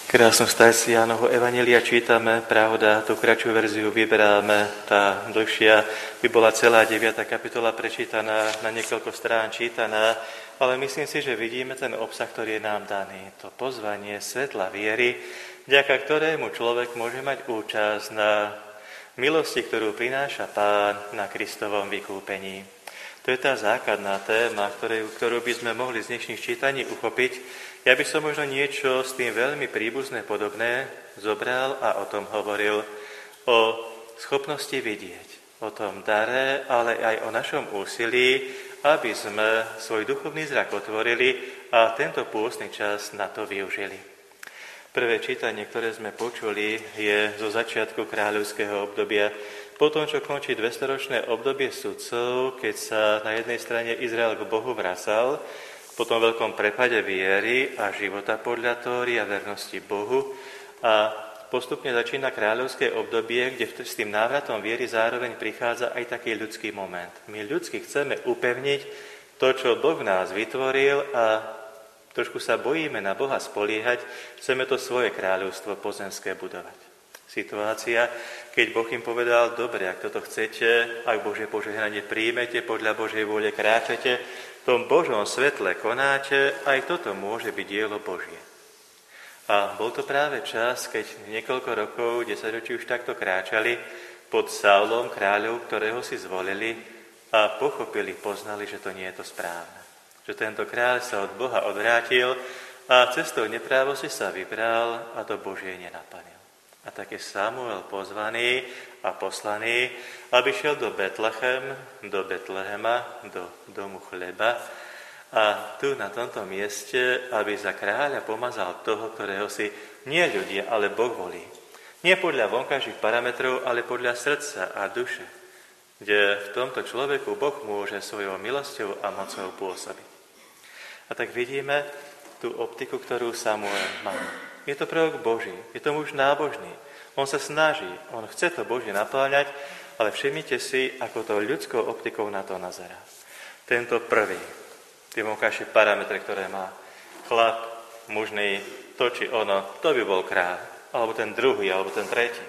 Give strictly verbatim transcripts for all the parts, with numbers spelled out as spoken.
Krásnu stať Jánovho evanjelia čítame, pravda, tú kratšiu verziu vyberáme, tá dlhšia by bola celá deviata kapitola prečítaná, na niekoľko strán čítaná, ale myslím si, že vidíme ten obsah, ktorý je nám daný. To pozvanie svetla viery, vďaka ktorému človek môže mať účasť na milosti, ktorú prináša Pán na Kristovom vykúpení. To je tá základná téma, ktorú, ktorú by sme mohli z dnešných čítaní uchopiť. Ja by som možno niečo s tým veľmi príbuzné podobné zobral a o tom hovoril, o schopnosti vidieť, o tom dare, ale aj o našom úsilí, aby sme svoj duchovný zrak otvorili a tento pôstny čas na to využili. Prvé čítanie, ktoré sme počuli, je zo začiatku kráľovského obdobia. Po tom, čo končí dvestoročné obdobie sudcov, keď sa na jednej strane Izrael k Bohu vracal, po tom veľkom prepade viery a života podľa Tóry a vernosti Bohu a postupne začína kráľovské obdobie, kde s tým návratom viery zároveň prichádza aj taký ľudský moment. My ľudsky chceme upevniť to, čo Boh v nás vytvoril a trošku sa bojíme na Boha spoliehať, chceme to svoje kráľovstvo pozemské budovať. Situácia, keď Boh im povedal, dobre, ak toto chcete, ak Božie požehnanie príjmete, podľa Božej vôle kráčate, v tom Božom svetle konáte, aj toto môže byť dielo Božie. A bol to práve čas, keď niekoľko rokov, desaťročí už takto kráčali pod Saulom, kráľov, ktorého si zvolili a pochopili, poznali, že to nie je to správne. Že tento kráľ sa od Boha odvrátil a cestou neprávosti sa vybral a to Božie nenaplnil. A tak je Samuel pozvaný a poslaný, aby šiel do Betlechem, do Betlehema, do domu chleba a tu na tomto mieste, aby za kráľa pomazal toho, ktorého si nie ľudia, ale Boh volí. Nie podľa vonkajších parametrov, ale podľa srdca a duše, kde v tomto človeku Boh môže svojou milosťou a mocou pôsobiť. A tak vidíme tú optiku, ktorú Samuel má. Je to prorok Boží, je to muž nábožný. On sa snaží, on chce to Božie napĺňať, ale všimnite si, ako to ľudskou optikou na to nazerá. Tento prvý, tie vonkajšie parametre, ktoré má chlap, mužný, to či ono, to by bol kráľ. Alebo ten druhý, alebo ten tretí.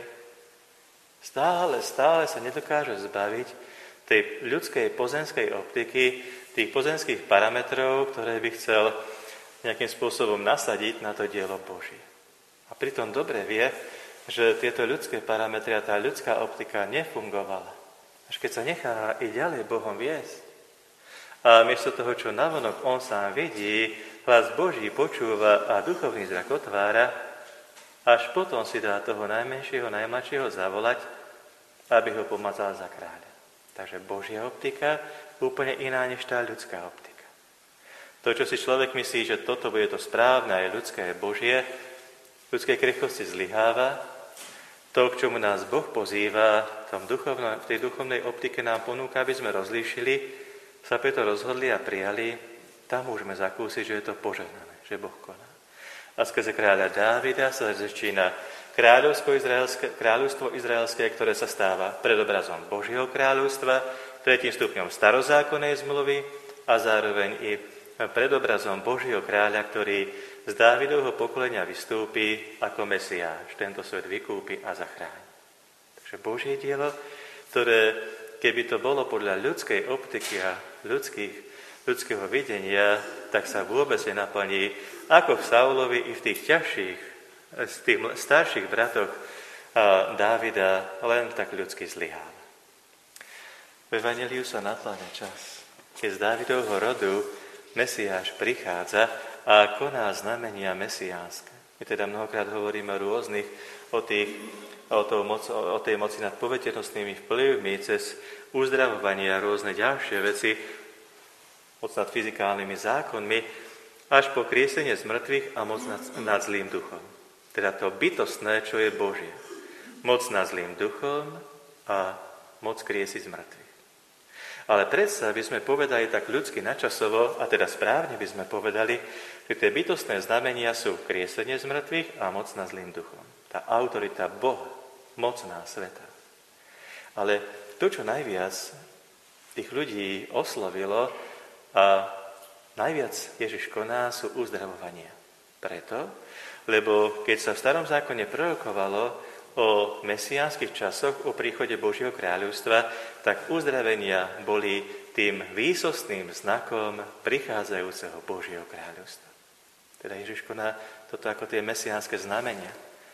Stále, stále sa nedokáže zbaviť tej ľudskej pozemskej optiky, tých pozemských parametrov, ktoré by chcel nejakým spôsobom nasadiť na to dielo Božie. A pritom dobre vie, že tieto ľudské parametre a tá ľudská optika nefungovala. Až keď sa nechá i ďalej Bohom viesť. A miesto toho, čo navonok on sám vidí, hlas Boží počúva a duchovný zrak otvára, až potom si dá toho najmenšieho, najmladšieho zavolať, aby ho pomazal za kráľa. Takže Božia optika úplne iná než tá ľudská optika. To, čo si človek myslí, že toto bude to správne a je ľudské, je Božie, ľudskej krehkosti zlyháva. To, k čomu nás Boh pozýva, v, tom duchovno, v tej duchovnej optike nám ponúka, aby sme rozlíšili, sa preto rozhodli a prijali, tam môžeme zakúsiť, že je to požehnané, že Boh koná. A skrze kráľa Dávida sa začína kráľovstvo izraelské, kráľovstvo izraelské, ktoré sa stáva predobrazom Božieho kráľovstva, tretím stupňom starozákonnej zmluvy a zároveň i predobrazom Božieho kráľa, ktorý z Dávidovho pokolenia vystúpi ako Mesiáš. Tento svet vykúpi a zachráni. Takže Božie dielo, ktoré keby to bolo podľa ľudskej optiky a ľudských, ľudského videnia, tak sa vôbec nenaplní, ako v Saulovi i v tých ťažších, z tých starších bratoch Dávida len tak ľudsky zlyháva. V Evanjeliu sa naplňa čas, keď z Dávidovho rodu Mesiáš prichádza a koná znamenia mesiánske. My teda mnohokrát hovoríme o rôznych, o, tých, o, moc, o tej moci nad poveternostnými vplyvmi cez uzdravovanie a rôzne ďalšie veci, moc nad fyzikálnymi zákonmi, až po kriesenie z mŕtvych a moc nad, nad zlým duchom. Teda to bytostné, čo je Božie. Moc nad zlým duchom a moc kriesiť z mŕtvych. Ale predsa by sme povedali tak ľudsky načasovo, a teda správne by sme povedali, že tie bytostné znamenia sú kriesenie z mŕtvych a moc nad zlým duchom. Tá autorita Boha, mocná sveta. Ale to, čo najviac tých ľudí oslovilo a najviac Ježiš koná, sú uzdravovania. Preto, Lebo keď sa v starom zákone prorokovalo o mesiánskych časoch, o príchode Božieho kráľovstva, tak uzdravenia boli tým výsostným znakom prichádzajúceho Božieho kráľovstva. Teda Ježiš koná toto ako tie mesiánske znamenia.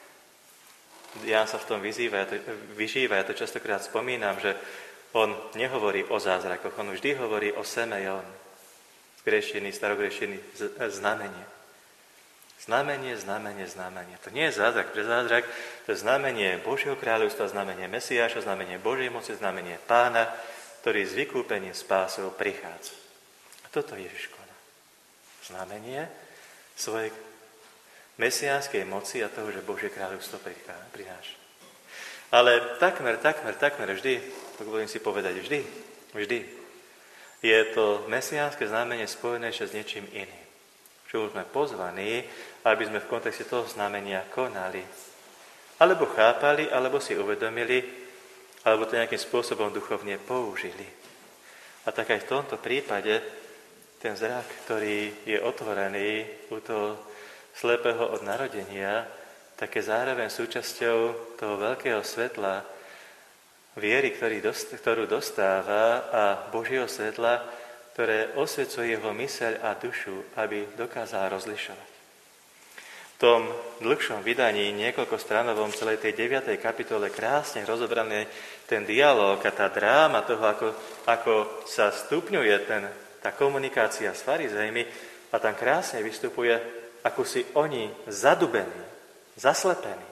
Ján sa v tom vyzýva, ja to, vyžíva, ja to častokrát spomínam, že on nehovorí o zázrakoch, on vždy hovorí o semejón, zgrešený, starogrešený znamenie. Znamenie, znamenie, znamenie. To nie je zázrak pre zázrak, to je znamenie Božieho kráľovstva, znamenie Mesiáša, znamenie Božej moci, znamenie Pána, ktorý z vykúpenia spásou prichádza. A toto Ježiš koná. Znamenie svojej mesiánskej moci a toho, že Božie kráľovstvo prináša. Ale takmer, takmer, takmer vždy, dovolím si povedať vždy, vždy, je to mesiánske znamenie spojené s niečím iným. Čo sme pozvaní, aby sme v kontexte toho znamenia konali. Alebo chápali, alebo si uvedomili, alebo to nejakým spôsobom duchovne použili. A tak aj v tomto prípade ten zrak, ktorý je otvorený u toho slepého od narodenia, tak je zároveň súčasťou toho veľkého svetla viery, ktorý dost, ktorú dostáva a Božieho svetla, ktoré osvecuje jeho myseľ a dušu, aby dokázal rozlišovať. V tom dlhšom vydaní, niekoľko stranovom celej tej deviatej kapitole, krásne rozobraný ten dialóg a tá dráma toho, ako, ako sa stupňuje ten, tá komunikácia s farizejmi a tam krásne vystupuje, ako si oni zadubení, zaslepení.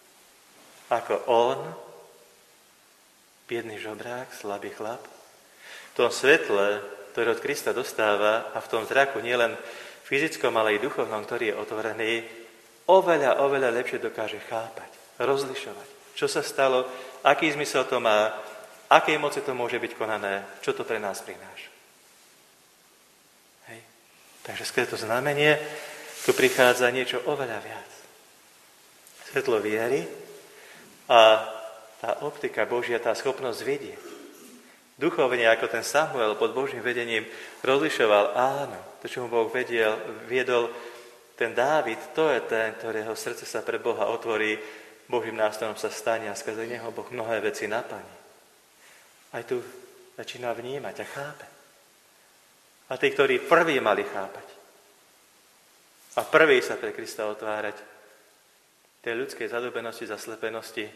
Ako on, biedný žobrák, slabý chlap, v tom svetle, ktoré od Krista dostáva a v tom zraku nielen fyzickom, ale aj duchovnom, ktorý je otvorený, oveľa, oveľa lepšie dokáže chápať, rozlišovať, čo sa stalo, aký zmysel to má, aké moci to môže byť konané, čo to pre nás prináša. Hej. Takže skrze to znamenie tu prichádza niečo oveľa viac. Svetlo viery a tá optika Božia, tá schopnosť vidieť. Duchovne, ako ten Samuel pod Božím vedením rozlišoval, áno, to, čo mu Boh vedel, viedol, ten Dávid, to je ten, ktorého srdce sa pre Boha otvorí, Božím nástrojom sa stane a skrze neho Boh mnohé veci naplní. Aj tu začína vnímať a chápe. A tí, ktorí prví mali chápať a prví sa pre Krista otvárať, tej ľudskej zadobenosti, zaslepenosti,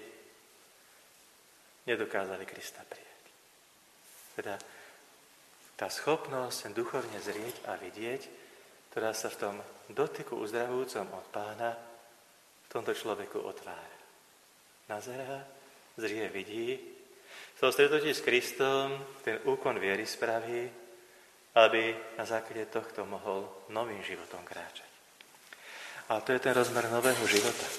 nedokázali Krista prijať. Teda tá schopnosť duchovne zrieť a vidieť, ktorá sa v tom dotyku uzdravujúcom od Pána v tomto človeku otvára. Nazerá, zrie, vidí, v tom stretnutí s Kristom ten úkon viery spraví, aby na základe tohto mohol novým životom kráčať. A to je ten rozmer nového života.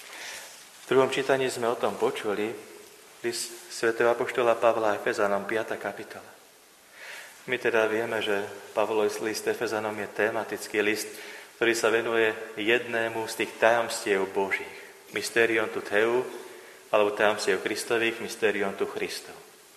V druhom čítaní sme o tom počuli, list svätého apoštola Pavla Efezanom, piata kapitola. My teda vieme, že Pavlov list Efezanom je tematický list, ktorý sa venuje jednému z tých tajomstiev Božích. Mysterion tu Theu, alebo tajomstiev Kristových, Mysterion tu Christov.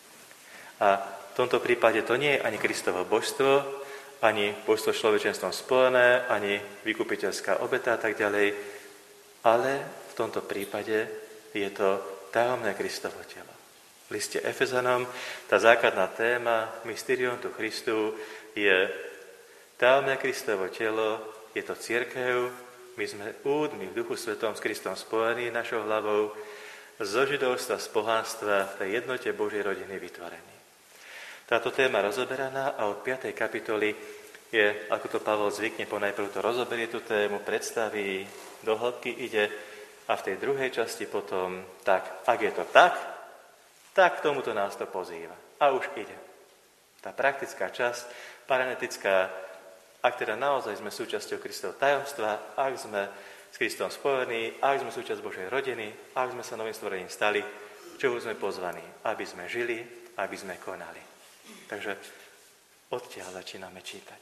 A v tomto prípade to nie je ani Kristovo božstvo, ani božstvo človečenstvom spojené, ani vykupiteľská obeta a tak ďalej, ale v tomto prípade je to tajomné Kristovo telo. V liste Efezanom tá základná téma Mysterion tu Christu je tajomné Kristovo telo, je to cirkev, my sme údmi v Duchu Svetom s Kristom spojení našou hlavou, zo židovstva, z pohánstva v tej jednote Božej rodiny vytvorení. Táto téma rozoberaná a od piatej kapitoly je, ako to Pavol zvykne, ponajprv to rozoberie tú tému, predstaví, do hĺbky ide a v tej druhej časti potom, tak, ak je to tak, tak k tomuto nás to pozýva. A už ide. Tá praktická časť, paranetická, ak teda naozaj sme súčasťou Kristovho tajomstva, ak sme s Kristom spojení, ak sme súčasť Božej rodiny, ak sme sa novým stvorením stali, čo už sme pozvaní, aby sme žili, aby sme konali. Takže odtiaľ začíname čítať.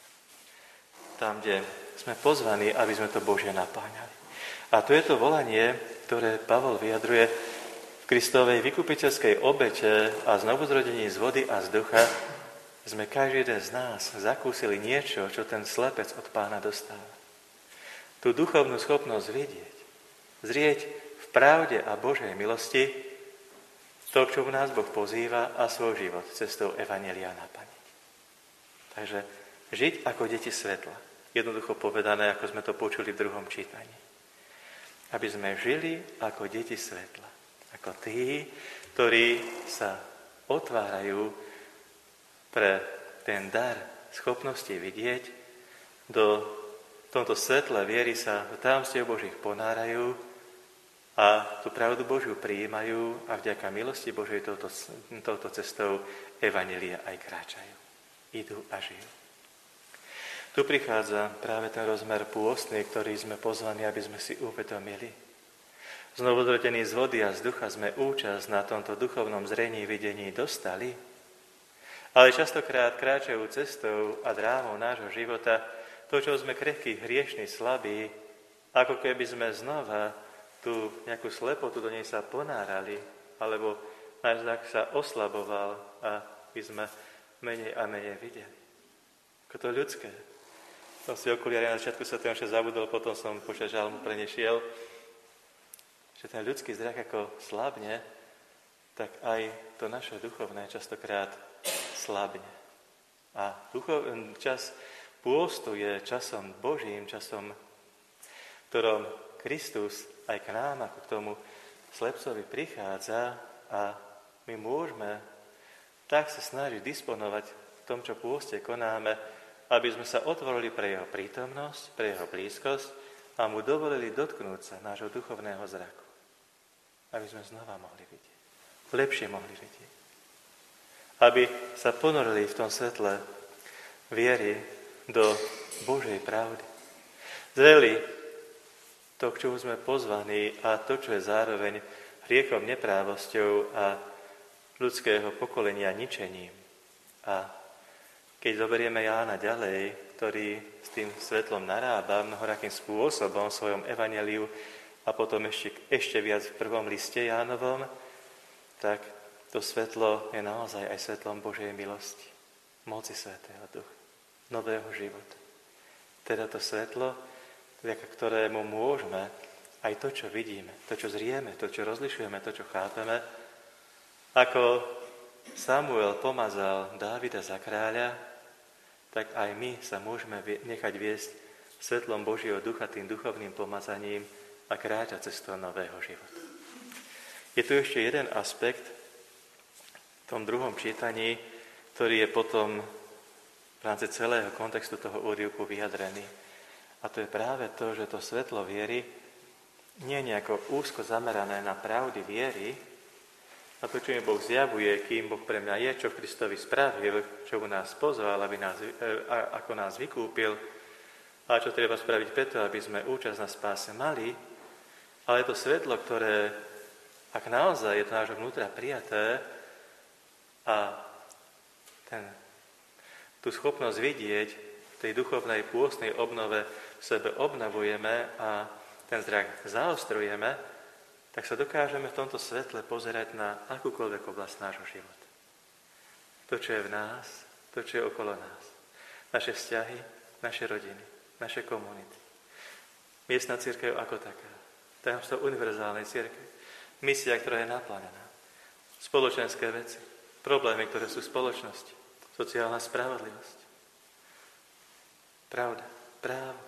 Tam, kde sme pozvaní, aby sme to Božie napáňali. A to je to volanie, ktoré Pavol vyjadruje v Kristovej vykupiteľskej obete a znovuzrodení z vody a z ducha. Sme každý jeden z nás zakúsili niečo, čo ten slepec od Pána dostáva. tú duchovnú schopnosť vidieť, zrieť v pravde a Božej milosti to, k čomu nás Boh pozýva a svoj život cestou evanjelia naplniť. Takže žiť ako deti svetla. Jednoducho povedané, ako sme to počuli v druhom čítaní. Aby sme žili ako deti svetla. Ako tí, ktorí sa otvárajú pre ten dar schopnosti vidieť, do tomto svetle viery sa do tajomstiev Božích ponárajú a tú pravdu Božiu prijímajú a vďaka milosti Božej touto, touto cestou evanjelia aj kráčajú. Idú a žijú. Tu prichádza práve ten rozmer pôstny, ktorý sme pozvaní, aby sme si uvedomili. Znovuzrodení z vody a z ducha sme účasť na tomto duchovnom zrení videní dostali, ale častokrát kráčajú cestou a drámou nášho života to, čo sme krehkí, hriešní, slabí, ako keby sme znova tú nejakú slepotu do nej sa ponárali, alebo náš zrak sa oslaboval a by sme menej a menej videli. Ako to ľudské. Som si okuliare na začiatku sa to ešte zabudol, potom som počas žalmu prenešiel, že ten ľudský zrak ako slabne, tak aj to naše duchovné častokrát slabne. A duchov, čas pôstu je časom Božím, časom, v ktorom Kristus aj k nám, ako k tomu slepcovi prichádza a my môžeme tak sa snažiť disponovať v tom, čo pôste konáme, aby sme sa otvorili pre jeho prítomnosť, pre jeho blízkosť a mu dovolili dotknúť sa nášho duchovného zraku. Aby sme znova mohli vidieť. Lepšie mohli vidieť. Aby sa ponorili v tom svetle viery do Božej pravdy. Zreli to, k čomu sme pozvaní a to, čo je zároveň hriechom, neprávosťou a ľudského pokolenia ničením. A keď zoberieme Jána ďalej, ktorý s tým svetlom narába mnohorakým spôsobom v svojom evanjeliu a potom ešte, ešte viac v prvom liste Jánovom, tak to svetlo je naozaj aj svetlom Božej milosti, moci Svätého Ducha, nového života. Teda to svetlo, vďaka ktorému môžeme aj to, čo vidíme, to, čo zrieme, to, čo rozlišujeme, to, čo chápeme, ako Samuel pomazal Dávida za kráľa, tak aj my sa môžeme nechať viesť svetlom Božieho Ducha, tým duchovným pomazaním a kráčať cestou nového života. Je tu ešte jeden aspekt v tom druhom čítaní, ktorý je potom v rámci celého kontextu toho úryvku vyjadrený. A to je práve to, že to svetlo viery nie je nejako úzko zamerané na pravdy viery, a to, čo mi Boh zjavuje, kým Boh pre mňa je, čo Kristovi spravil, čo mu nás pozval, aby nás, ako nás vykúpil, a čo treba spraviť preto, aby sme účasť na spáse mali, ale je to svetlo, ktoré, ak naozaj je to nášho vnútra prijaté a ten, tú schopnosť vidieť v tej duchovnej pôstnej obnove v sebe obnovujeme a ten zrak zaostrujeme, tak sa dokážeme v tomto svetle pozerať na akúkoľvek oblasť nášho života. To, čo je v nás, to, čo je okolo nás. Naše vzťahy, naše rodiny, naše komunity. Miestna cirkev ako taká. Tajomstvo univerzálnej cirkvi. Misia, ktorá je naplnená. Spoločenské veci. Problémy, ktoré sú v spoločnosti. Sociálna spravodlivosť. Pravda, právo.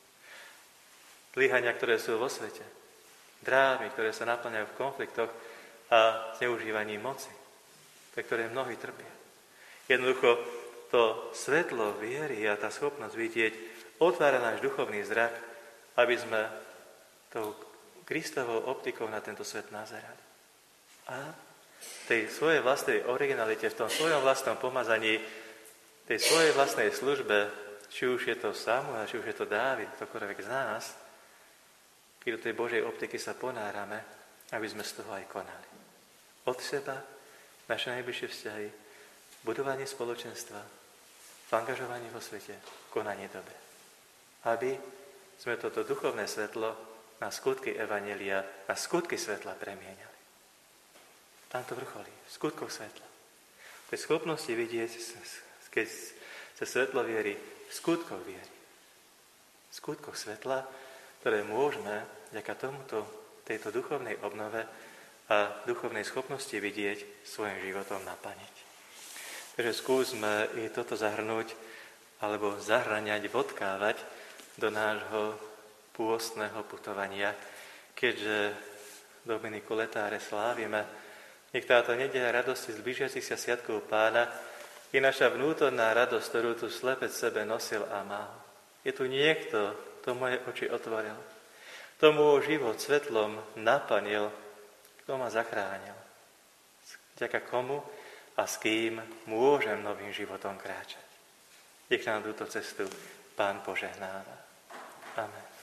Zlyhania, ktoré sú vo svete. Drámy, ktoré sa naplňajú v konfliktoch a zneužívaní moci, pre ktoré mnohí trpia. Jednoducho to svetlo viery a tá schopnosť vidieť otvára náš duchovný zrak, aby sme tou Kristovou optikou na tento svet nazerali. A v tej svojej vlastnej originalite, v tom svojom vlastnom pomazaní, tej svojej vlastnej službe, či už je to Samuel, či už je to Dávid, ktokoľvek z nás, keď do tej Božej optiky sa ponárame, aby sme z toho aj konali. Od seba, naše najbližšie vzťahy, budovanie spoločenstva, v angažovaní vo svete, konanie dobe. Aby sme toto duchovné svetlo na skutky evanjelia, na skutky svetla premieniali. Tam to vrcholí, v skutkoch svetla. V tej schopnosti vidieť, keď sa svetlo viery, v skutkoch viery. V skutkoch svetla, ktoré môžeme vďaka tomuto, tejto duchovnej obnove a duchovnej schopnosti vidieť svojim životom naplniť. Takže skúsme i toto zahrnúť, alebo zahraňať, vodkávať do nášho pôstneho putovania, keďže Dominiku letáre slávime. Nech táto nedeľa radosti z blížiacich sa sviatkov Pána je naša vnútorná radosť, ktorú tu slepec sebe nosil a mal. Je tu niekto, kto moje oči otvoril, kto môj život svetlom naplnil, kto ma zachránil. Vďaka komu a s kým môžem novým životom kráčať. Nech nám túto cestu Pán požehnáva. Amen.